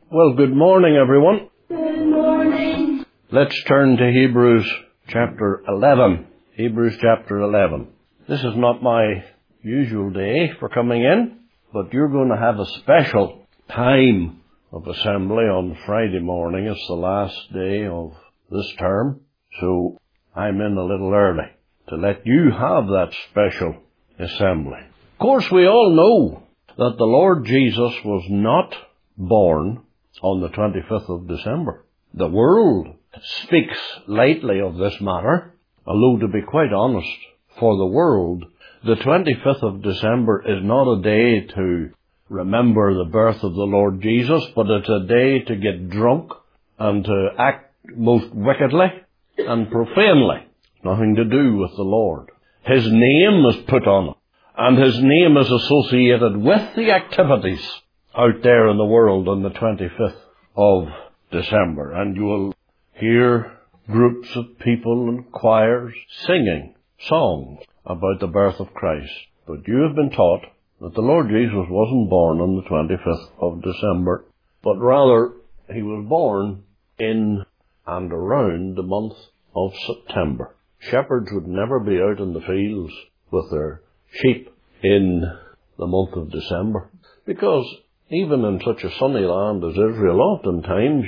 Well, good morning, everyone. Good morning. Let's turn to Hebrews chapter 11. Hebrews chapter 11. This is not my usual day for coming in, but you're going to have a special time of assembly on Friday morning. It's the last day of this term, so I'm in a little early to let you have that special assembly. Of course, we all know that the Lord Jesus was not born on the 25th of December. The world speaks lightly of this matter, although to be quite honest, for the world, the 25th of December is not a day to remember the birth of the Lord Jesus, but it's a day to get drunk and to act most wickedly and profanely. Nothing to do with the Lord. His name is put on it, and his name is associated with the activities out there in the world on the 25th of December. And you will hear groups of people and choirs singing songs about the birth of Christ. But you have been taught that the Lord Jesus wasn't born on the 25th of December, but rather he was born in and around the month of September. Shepherds would never be out in the fields with their sheep in the month of December, because even in such a sunny land as Israel, oftentimes,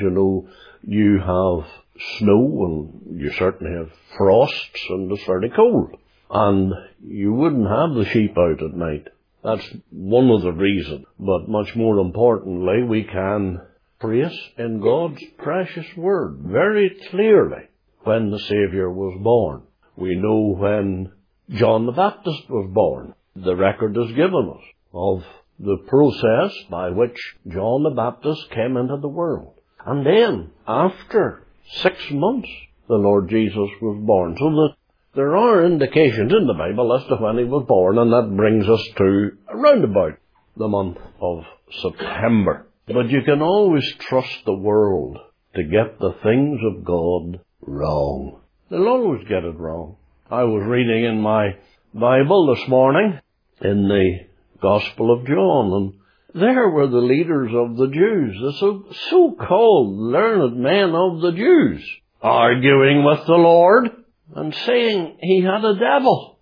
you have snow and you certainly have frosts and it's very cold. And you wouldn't have the sheep out at night. That's one of the reasons. But much more importantly, we can trace in God's precious word very clearly when the Saviour was born. We know when John the Baptist was born. The record is given us of the process by which John the Baptist came into the world. And then, after 6 months, the Lord Jesus was born. So that there are indications in the Bible as to when he was born, and that brings us to around about the month of September. But you can always trust the world to get the things of God wrong. They'll always get it wrong. I was reading in my Bible this morning in the Gospel of John, and there were the leaders of the Jews, the so-called learned men of the Jews, arguing with the Lord and saying he had a devil.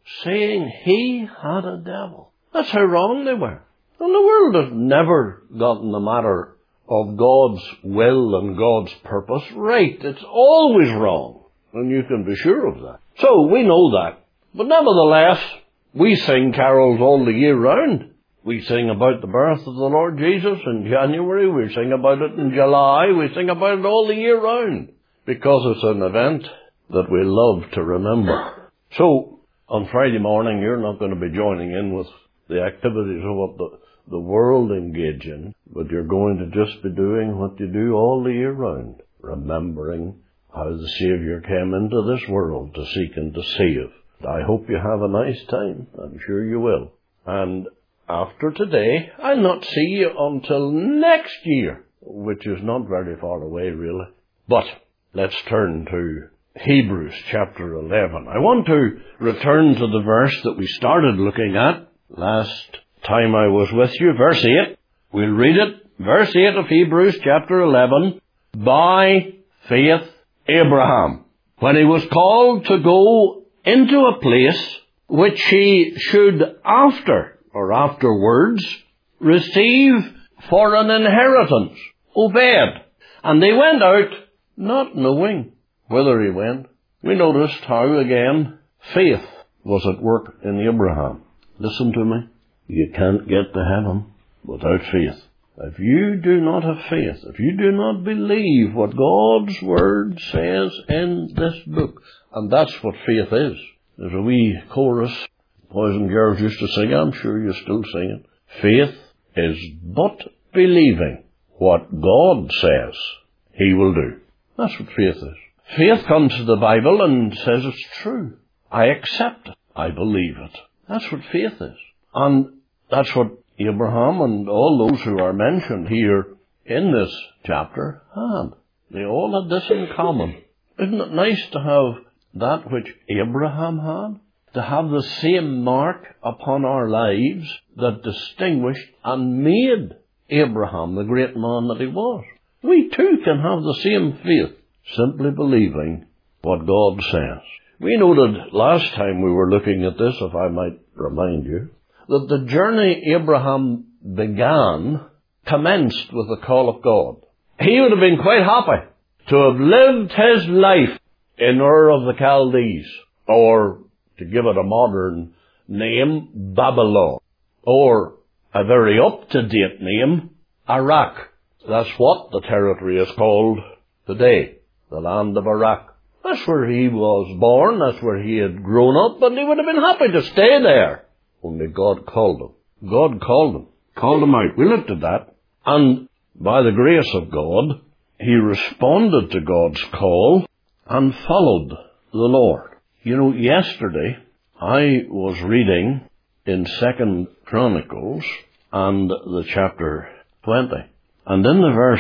That's how wrong they were. And the world has never gotten the matter of God's will and God's purpose right. It's always wrong, and you can be sure of that. So we know that. But nevertheless, we sing carols all the year round. We sing about the birth of the Lord Jesus in January. We sing about it in July. We sing about it all the year round, because it's an event that we love to remember. So, on Friday morning, you're not going to be joining in with the activities of what the world engage in, but you're going to just be doing what you do all the year round, remembering how the Saviour came into this world to seek and to save. I hope you have a nice time. I'm sure you will. And after today, I'll not see you until next year, which is not very far away, really. But let's turn to Hebrews chapter 11. I want to return to the verse that we started looking at last time I was with you, verse 8. We'll read it. Verse 8 of Hebrews chapter 11. By faith, Abraham, when he was called to go into a place which he should afterwards receive for an inheritance, obeyed. And they went out not knowing whither he went. We noticed how, again, faith was at work in Abraham. Listen to me. You can't get to heaven without faith. If you do not have faith, if you do not believe what God's Word says in this book, and that's what faith is. There's a wee chorus boys and girls used to sing, I'm sure you still sing it. Faith is but believing what God says he will do. That's what faith is. Faith comes to the Bible and says it's true. I accept it. I believe it. That's what faith is. And that's what Abraham and all those who are mentioned here in this chapter had. They all had this in common. Isn't it nice to have that which Abraham had? To have the same mark upon our lives that distinguished and made Abraham the great man that he was. We too can have the same faith, simply believing what God says. We noted last time we were looking at this, if I might remind you, that the journey Abraham began commenced with the call of God. He would have been quite happy to have lived his life in Ur of the Chaldees, or, to give it a modern name, Babylon, or a very up-to-date name, Iraq. That's what the territory is called today, the land of Iraq. That's where he was born, that's where he had grown up, and he would have been happy to stay there. Only God called him. God called him out. We looked at that. And by the grace of God, he responded to God's call and followed the Lord. You know, yesterday I was reading in 2 Chronicles and the chapter 20. And in the verse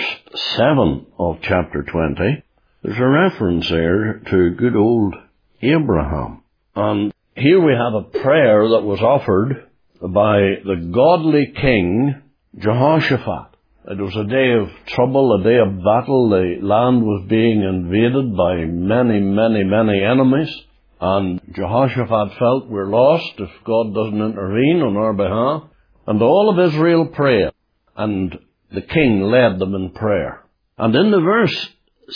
7 of chapter 20, there's a reference there to good old Abraham. And here we have a prayer that was offered by the godly king Jehoshaphat. It was a day of trouble, a day of battle. The land was being invaded by many enemies. And Jehoshaphat felt, we're lost if God doesn't intervene on our behalf. And all of Israel prayed. And the king led them in prayer. And in the verse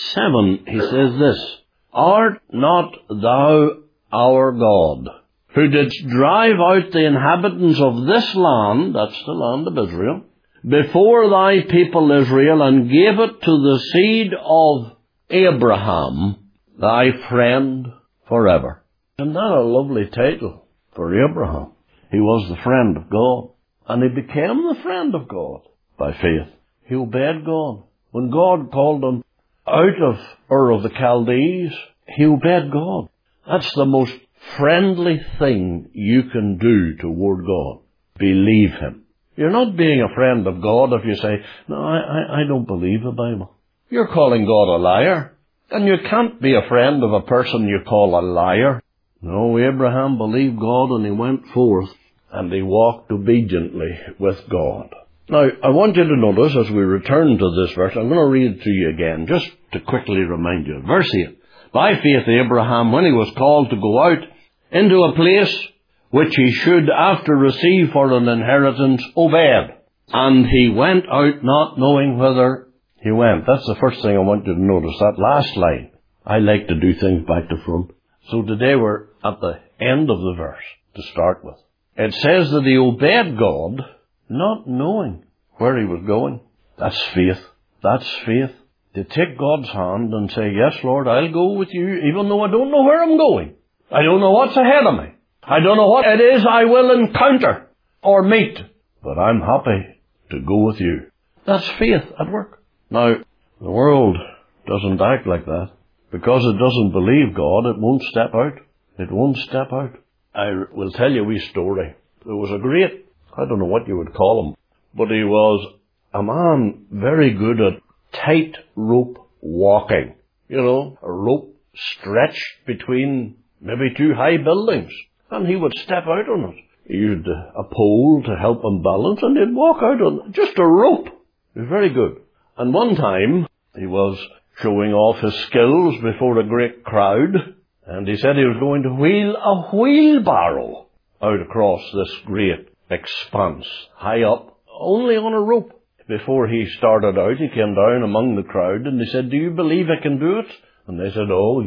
7, he says this, Art not thou our God, who didst drive out the inhabitants of this land, that's the land of Israel, before thy people Israel, and gave it to the seed of Abraham, thy friend forever. Isn't that a lovely title for Abraham? He was the friend of God, and he became the friend of God by faith. He obeyed God. When God called him out of Ur of the Chaldees, he obeyed God. That's the most friendly thing you can do toward God. Believe him. You're not being a friend of God if you say, no, I don't believe the Bible. You're calling God a liar. And you can't be a friend of a person you call a liar. No, Abraham believed God and he went forth and he walked obediently with God. Now, I want you to notice as we return to this verse, I'm going to read it to you again, just to quickly remind you. Verse 8. By faith Abraham, when he was called to go out into a place which he should after receive for an inheritance, obeyed. And he went out not knowing whither he went. That's the first thing I want you to notice, that last line. I like to do things back to front. So today we're at the end of the verse to start with. It says that he obeyed God, not knowing where he was going. That's faith. That's faith. To take God's hand and say, yes, Lord, I'll go with you, even though I don't know where I'm going. I don't know what's ahead of me. I don't know what it is I will encounter or meet. But I'm happy to go with you. That's faith at work. Now, the world doesn't act like that. Because it doesn't believe God, it won't step out. It won't step out. I will tell you a wee story. There was a great, I don't know what you would call him, but he was a man very good at tight rope walking. You know, a rope stretched between maybe two high buildings. And he would step out on it. He used a pole to help him balance, and he'd walk out on just a rope. He was very good. And one time, he was showing off his skills before a great crowd, and he said he was going to wheel a wheelbarrow out across this great expanse, high up, only on a rope. Before he started out, he came down among the crowd, and he said, do you believe I can do it? And they said, oh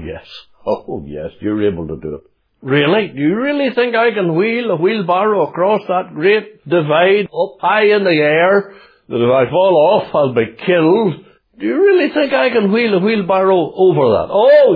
yes, you're able to do it. Really? Do you really think I can wheel a wheelbarrow across that great divide up high in the air, that if I fall off I'll be killed? Do you really think I can wheel a wheelbarrow over that? Oh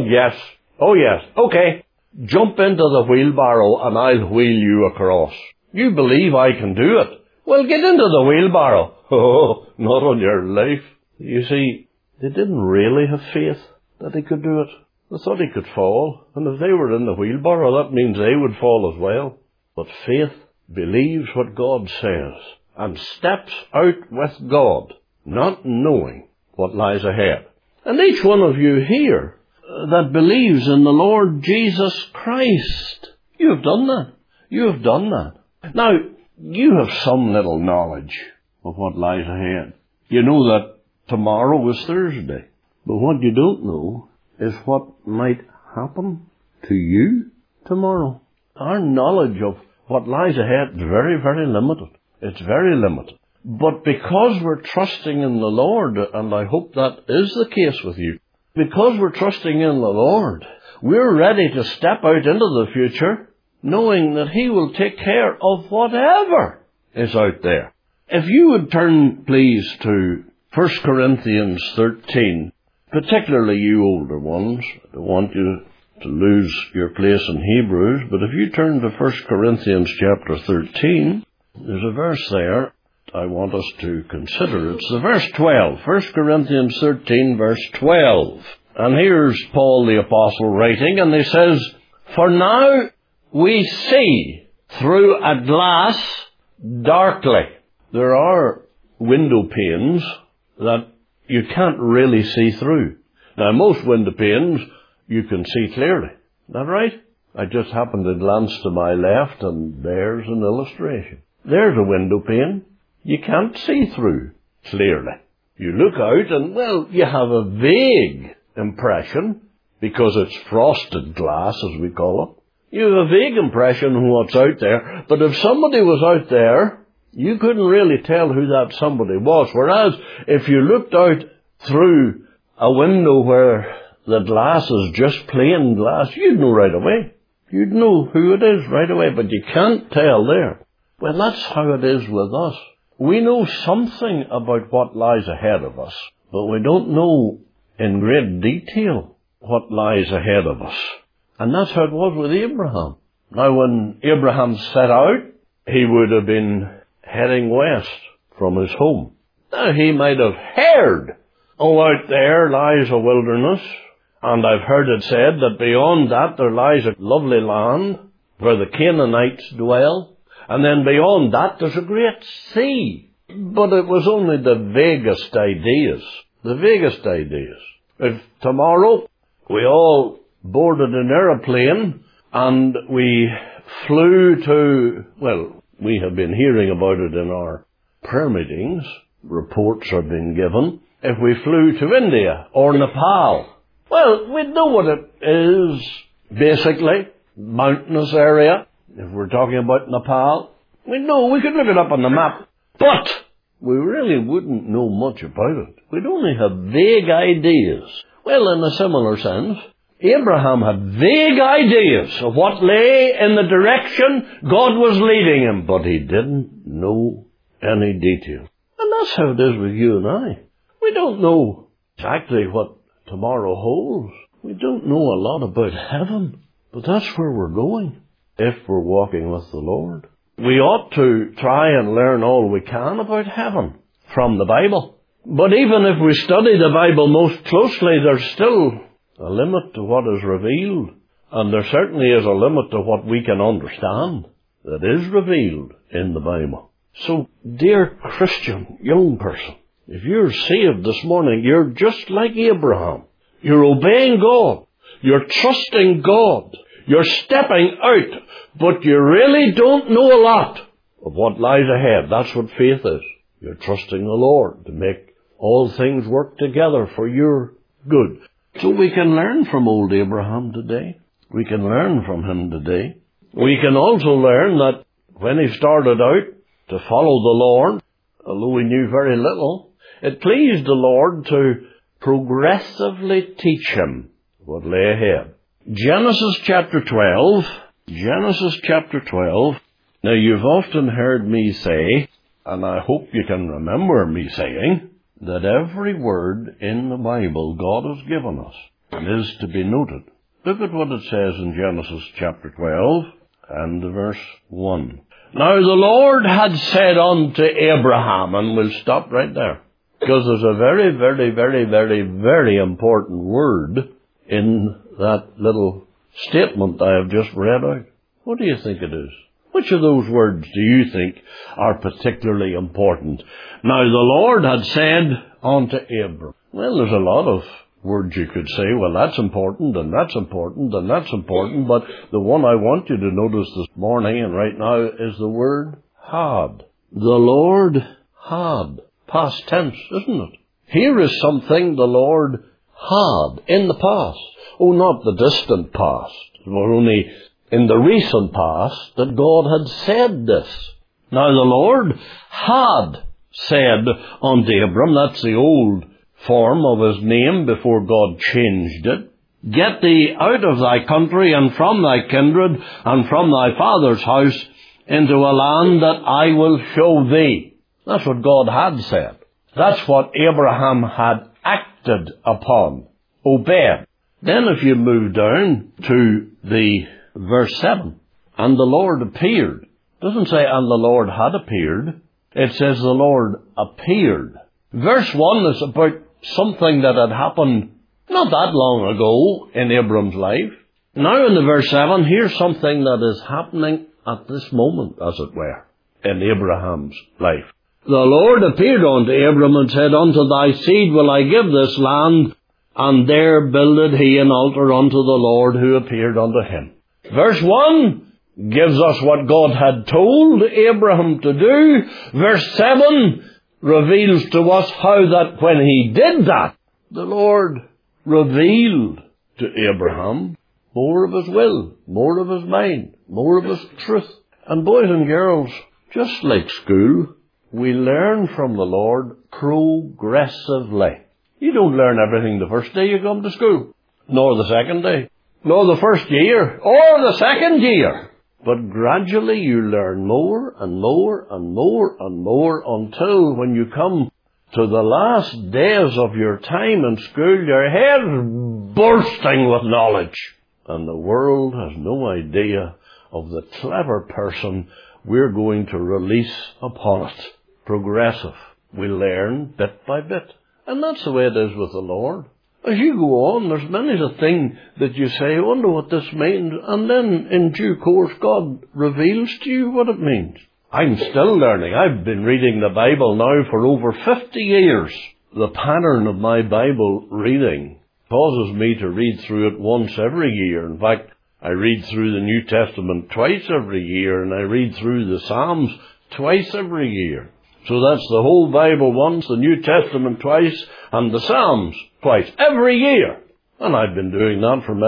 yes, okay. Jump into the wheelbarrow and I'll wheel you across. You believe I can do it? Well, get into the wheelbarrow. Oh, not on your life. You see, they didn't really have faith that he could do it. They thought he could fall, and if they were in the wheelbarrow, that means they would fall as well. But faith believes what God says, and steps out with God, not knowing what lies ahead. And each one of you here that believes in the Lord Jesus Christ, you have done that. You have done that. Now, you have some little knowledge of what lies ahead. You know that tomorrow is Thursday. But what you don't know is what might happen to you tomorrow. Our knowledge of what lies ahead is very, very limited. It's very limited. But because we're trusting in the Lord, and I hope that is the case with you, because we're trusting in the Lord, we're ready to step out into the future knowing that He will take care of whatever is out there. If you would turn, please, to 1 Corinthians 13, particularly you older ones. I don't want you to lose your place in Hebrews, but if you turn to 1 Corinthians chapter 13, there's a verse there I want us to consider. It's the verse 12. 1 Corinthians 13, verse 12. And here's Paul the Apostle writing, and he says, "For now we see through a glass darkly." There are window panes that you can't really see through. Now, most window panes you can see clearly. Is that right? I just happened to glance to my left, and there's an illustration. There's a window pane you can't see through clearly. You look out and, well, you have a vague impression, because it's frosted glass, as we call it. You have a vague impression of what's out there, but if somebody was out there, you couldn't really tell who that somebody was. Whereas, if you looked out through a window where the glass is just plain glass, you'd know right away. You'd know who it is right away, but you can't tell there. Well, that's how it is with us. We know something about what lies ahead of us, but we don't know in great detail what lies ahead of us. And that's how it was with Abraham. Now, when Abraham set out, he would have been heading west from his home. Now, he might have heard, "Oh, out there lies a wilderness, and I've heard it said that beyond that there lies a lovely land where the Canaanites dwell. And then beyond that, there's a great sea." But it was only the vaguest ideas. The vaguest ideas. If tomorrow we all boarded an aeroplane and we flew to, well, we have been hearing about it in our prayer meetings. Reports have been given. If we flew to India or Nepal, well, we know what it is, basically. Mountainous area. If we're talking about Nepal, we know, we could look it up on the map, but we really wouldn't know much about it. We'd only have vague ideas. Well, in a similar sense, Abraham had vague ideas of what lay in the direction God was leading him, but he didn't know any detail. And that's how it is with you and I. We don't know exactly what tomorrow holds. We don't know a lot about heaven, but that's where we're going. If we're walking with the Lord, we ought to try and learn all we can about heaven from the Bible. But even if we study the Bible most closely, there's still a limit to what is revealed. And there certainly is a limit to what we can understand that is revealed in the Bible. So, dear Christian, young person, if you're saved this morning, you're just like Abraham. You're obeying God. You're trusting God. You're stepping out, but you really don't know a lot of what lies ahead. That's what faith is. You're trusting the Lord to make all things work together for your good. So we can learn from old Abraham today. We can learn from him today. We can also learn that when he started out to follow the Lord, although he knew very little, it pleased the Lord to progressively teach him what lay ahead. Genesis chapter 12. Now, you've often heard me say, and I hope you can remember me saying, that every word in the Bible God has given us is to be noted. Look at what it says in Genesis chapter 12 and verse 1. "Now the Lord had said unto Abraham," and we'll stop right there, because there's a very, very, very, very, very important word in that little statement I have just read out. What do you think it is? Which of those words do you think are particularly important? "Now the Lord had said unto Abram." Well, there's a lot of words you could say, well, that's important, and that's important, and that's important, but the one I want you to notice this morning and right now is the word had. The Lord had. Past tense, isn't it? Here is something the Lord had in the past. Oh, not the distant past, but only in the recent past that God had said this. Now the Lord had said unto Abram, that's the old form of his name before God changed it, get thee out of thy country and from thy kindred and from thy father's house into a land that I will show thee. That's what God had said. That's what Abraham had acted upon, obeyed. Then if you move down to the verse 7, and the Lord appeared. It doesn't say, and the Lord had appeared. It says the Lord appeared. Verse 1 is about something that had happened not that long ago in Abram's life. Now in the verse 7, here's something that is happening at this moment, as it were, in Abraham's life. The Lord appeared unto Abram and said, unto thy seed will I give this land, and there builded he an altar unto the Lord who appeared unto him. Verse 1 gives us what God had told Abraham to do. Verse 7 reveals to us how that when he did that, the Lord revealed to Abraham more of his will, more of his mind, more of his truth. And boys and girls, just like school, we learn from the Lord progressively. You don't learn everything the first day you come to school, nor the second day, nor the first year, or the second year. But gradually you learn more and more and more and more until when you come to the last days of your time in school, your head's bursting with knowledge. And the world has no idea of the clever person we're going to release upon it. Progressive. We learn bit by bit. And that's the way it is with the Lord. As you go on, there's many a thing that you say, I wonder what this means. And then in due course, God reveals to you what it means. I'm still learning. I've been reading the Bible now for over 50 years. The pattern of my Bible reading causes me to read through it once every year. In fact, I read through the New Testament twice every year, and I read through the Psalms twice every year. So that's the whole Bible once, the New Testament twice, and the Psalms twice, every year. And I've been doing that for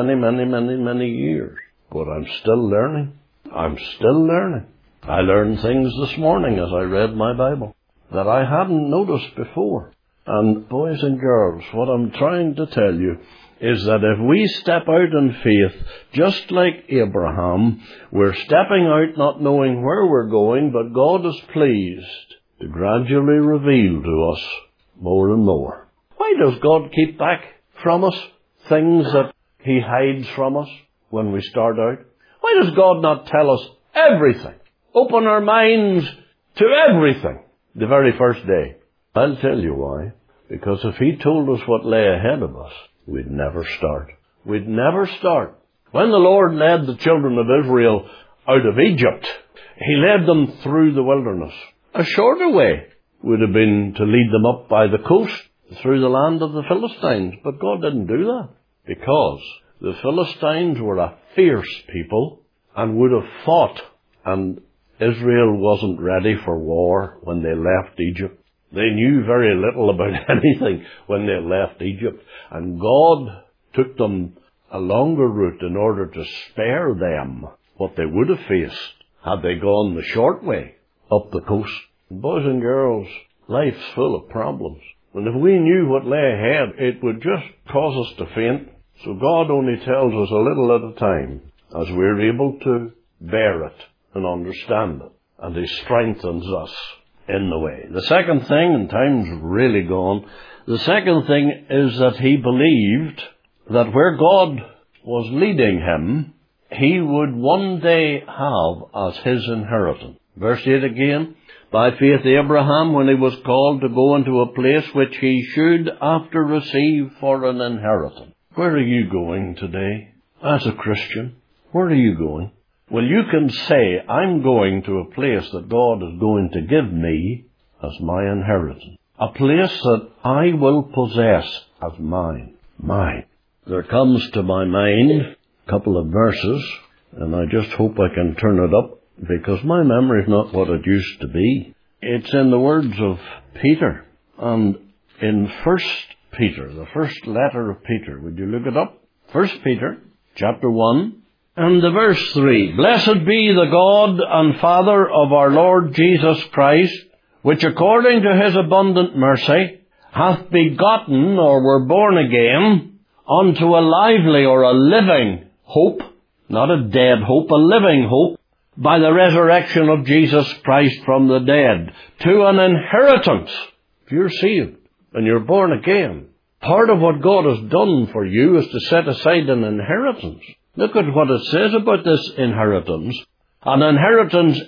many years. But I'm still learning. I'm still learning. I learned things this morning as I read my Bible that I hadn't noticed before. And boys and girls, what I'm trying to tell you is that if we step out in faith, just like Abraham, we're stepping out not knowing where we're going, but God is pleased to gradually reveal to us more and more. Why does God keep back from us things that He hides from us when we start out? Why does God not tell us everything? Open our minds to everything the very first day? I'll tell you why. Because if He told us what lay ahead of us, we'd never start. We'd never start. When the Lord led the children of Israel out of Egypt, He led them through the wilderness. A shorter way would have been to lead them up by the coast through the land of the Philistines. But God didn't do that because the Philistines were a fierce people and would have fought. And Israel wasn't ready for war when they left Egypt. They knew very little about anything when they left Egypt. And God took them a longer route in order to spare them what they would have faced had they gone the short way up the coast. Boys and girls, life's full of problems. And if we knew what lay ahead, it would just cause us to faint. So God only tells us a little at a time as we're able to bear it and understand it. And He strengthens us in the way. The second thing, and time's really gone, the second thing is that he believed that where God was leading him, he would one day have as his inheritance. Verse 8 again, by faith Abraham, when he was called to go into a place which he should after receive for an inheritance. Where are you going today as a Christian? Where are you going? Well, you can say, I'm going to a place that God is going to give me as my inheritance. A place that I will possess as mine. Mine. There comes to my mind a couple of verses, and I just hope I can turn it up, because my memory is not what it used to be. It's in the words of Peter. And in 1 Peter, the first letter of Peter. Would you look it up? 1 Peter, chapter 1, and the verse 3. Blessed be the God and Father of our Lord Jesus Christ, which according to his abundant mercy hath begotten, or were born again, unto a lively or a living hope, not a dead hope, a living hope, by the resurrection of Jesus Christ from the dead, to an inheritance. If you're saved and you're born again, part of what God has done for you is to set aside an inheritance. Look at what it says about this inheritance. An inheritance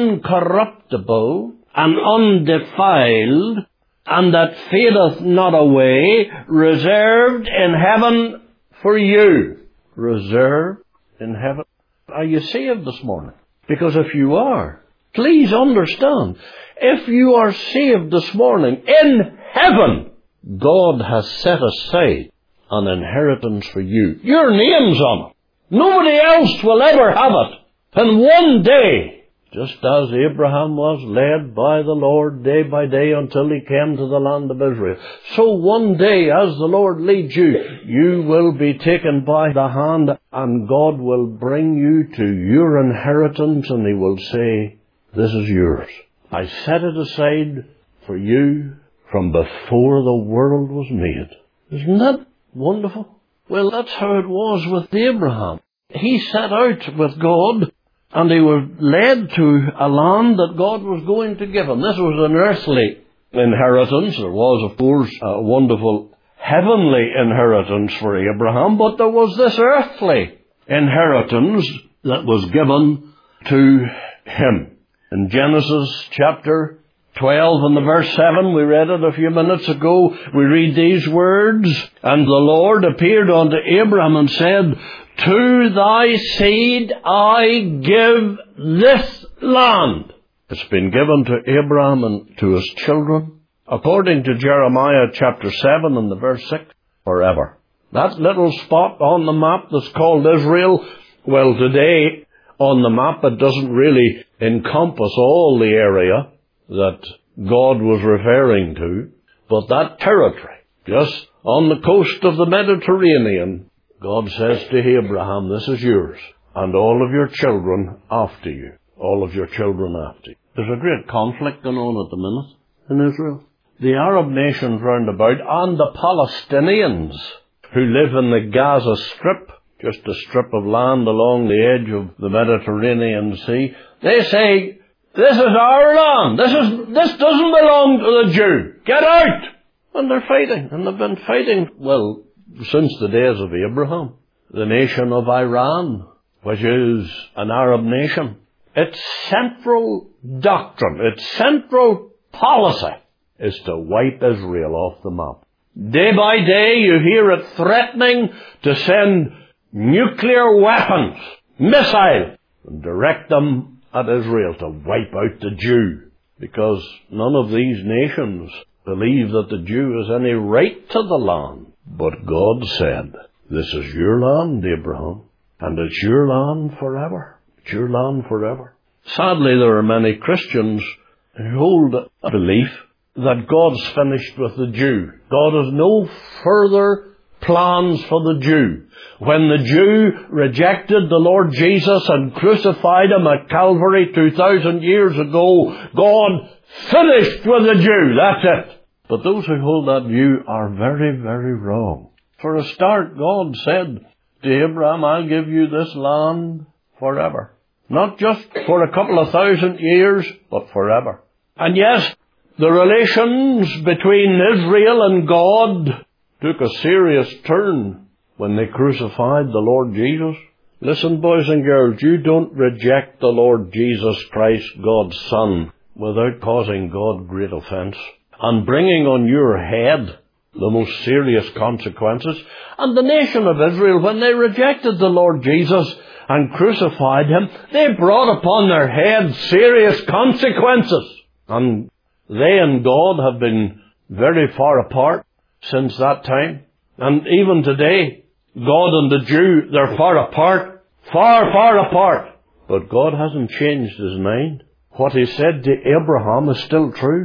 incorruptible and undefiled, and that fadeth not away, reserved in heaven for you. Reserved in heaven. Are you saved this morning? Because if you are, please understand, if you are saved this morning, in heaven, God has set aside an inheritance for you. Your name's on it. Nobody else will ever have it. And one day, just as Abraham was led by the Lord day by day until he came to the land of Israel, so one day, as the Lord leads you, you will be taken by the hand, and God will bring you to your inheritance, and he will say, this is yours. I set it aside for you from before the world was made. Isn't that wonderful? Well, that's how it was with Abraham. He set out with God, and he was led to a land that God was going to give him. This was an earthly inheritance. There was, of course, a wonderful heavenly inheritance for Abraham, but there was this earthly inheritance that was given to him. In Genesis chapter 12 and the verse 7, we read it a few minutes ago, we read these words, and the Lord appeared unto Abraham and said, to thy seed I give this land. It's been given to Abraham and to his children, according to Jeremiah chapter 7 and the verse 6, forever. That little spot on the map that's called Israel, well, today on the map it doesn't really encompass all the area that God was referring to, but that territory, just on the coast of the Mediterranean, God says to Abraham, this is yours, and all of your children after you. All of your children after you. There's a great conflict going on at the minute in Israel. The Arab nations round about, and the Palestinians who live in the Gaza Strip, just a strip of land along the edge of the Mediterranean Sea, they say, this is our land. This doesn't belong to the Jew. Get out! And they're fighting, and they've been fighting, well, since the days of Abraham. The nation of Iran, which is an Arab nation, its central doctrine, its central policy is to wipe Israel off the map. Day by day you hear it threatening to send nuclear weapons, missiles, and direct them at Israel to wipe out the Jew, because none of these nations believe that the Jew has any right to the land. But God said, this is your land, Abraham, and it's your land forever. It's your land forever. Sadly, there are many Christians who hold a belief that God's finished with the Jew. God has no further plans for the Jew. When the Jew rejected the Lord Jesus and crucified him at Calvary 2,000 years ago, God finished with the Jew. That's it. But those who hold that view are very, very wrong. For a start, God said to Abraham, I'll give you this land forever. Not just for a couple of thousand years, but forever. And yes, the relations between Israel and God took a serious turn when they crucified the Lord Jesus. Listen, boys and girls, you don't reject the Lord Jesus Christ, God's Son, without causing God great offense and bringing on your head the most serious consequences. And the nation of Israel, when they rejected the Lord Jesus and crucified him, they brought upon their head serious consequences. And they and God have been very far apart since that time. And even today, God and the Jew, they're far apart. Far, far apart. But God hasn't changed his mind. What he said to Abraham is still true.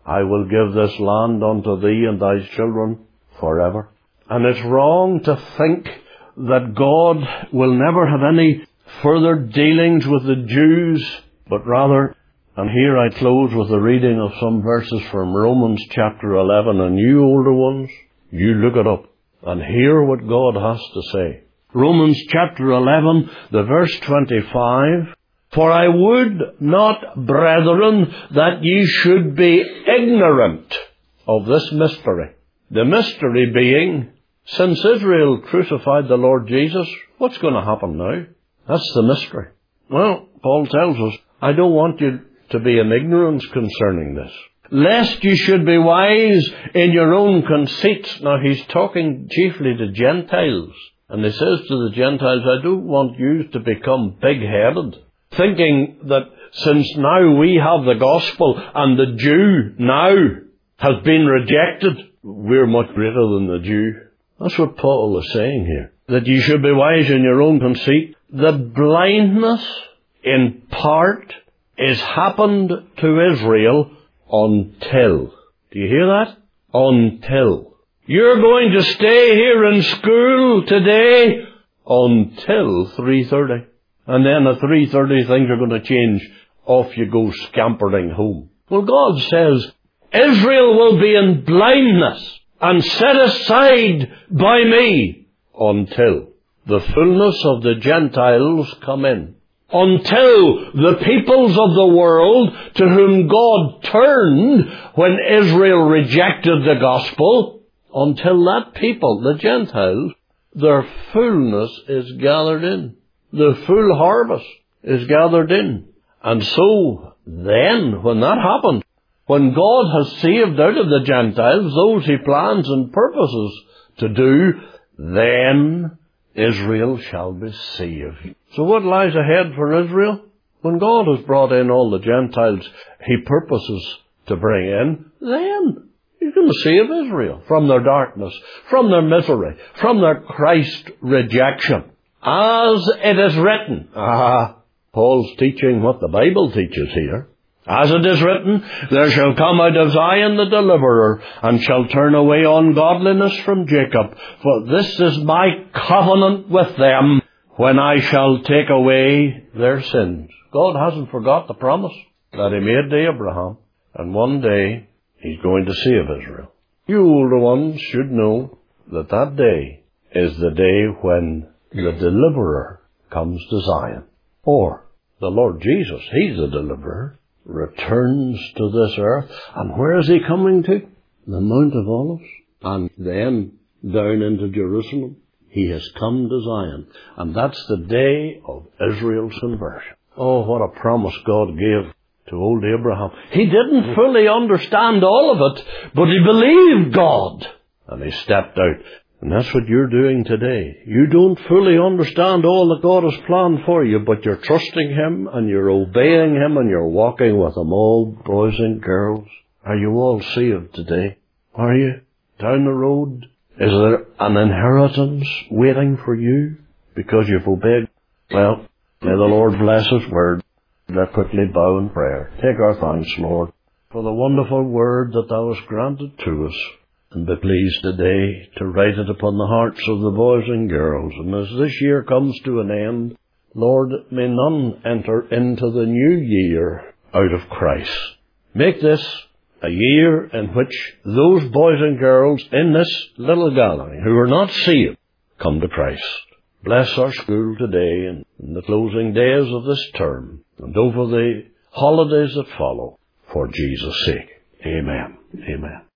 I will give this land unto thee and thy children forever. And it's wrong to think that God will never have any further dealings with the Jews, but rather, and here I close with the reading of some verses from Romans chapter 11, and you older ones, you look it up and hear what God has to say. Romans chapter 11, the verse 25, For I would not, brethren, that ye should be ignorant of this mystery. The mystery being, since Israel crucified the Lord Jesus, what's going to happen now? That's the mystery. Well, Paul tells us, I don't want you to be in ignorance concerning this, lest you should be wise in your own conceits. Now, he's talking chiefly to Gentiles. And he says to the Gentiles, I don't want you to become big-headed, thinking that since now we have the gospel and the Jew now has been rejected, we're much greater than the Jew. That's what Paul is saying here. That you should be wise in your own conceit. The blindness in part is happened to Israel until. Do you hear that? Until. You're going to stay here in school today until 3:30. And then at 3:30 things are going to change. Off you go scampering home. Well, God says, Israel will be in blindness and set aside by me until the fullness of the Gentiles come in. Until the peoples of the world to whom God turned when Israel rejected the gospel, until that people, the Gentiles, their fullness is gathered in. The full harvest is gathered in. And so then, when that happens, when God has saved out of the Gentiles those he plans and purposes to do, then Israel shall be saved. So what lies ahead for Israel? When God has brought in all the Gentiles he purposes to bring in, then he's going to save Israel from their darkness, from their misery, from their Christ rejection. As it is written. Paul's teaching what the Bible teaches here. As it is written, there shall come out of Zion the deliverer, and shall turn away ungodliness from Jacob. For this is my covenant with them, when I shall take away their sins. God hasn't forgot the promise that he made to Abraham. And one day, he's going to save Israel. You older ones should know that that day is the day when the deliverer comes to Zion. Or the Lord Jesus, he's the deliverer, returns to this earth. And where is he coming to? The Mount of Olives. And then down into Jerusalem. He has come to Zion. And that's the day of Israel's conversion. Oh, what a promise God gave to old Abraham. He didn't fully understand all of it, but he believed God. And he stepped out. And that's what you're doing today. You don't fully understand all that God has planned for you, but you're trusting him and you're obeying him and you're walking with him. All boys and girls, are you all saved today? Are you? Down the road, is there an inheritance waiting for you because you've obeyed? Well, may the Lord bless his word. Let quickly bow in prayer. Take our thanks, Lord, for the wonderful word that thou hast granted to us. And be pleased today to write it upon the hearts of the boys and girls. And as this year comes to an end, Lord, may none enter into the new year out of Christ. Make this a year in which those boys and girls in this little gathering who are not saved come to Christ. Bless our school today and in the closing days of this term and over the holidays that follow, for Jesus' sake. Amen. Amen.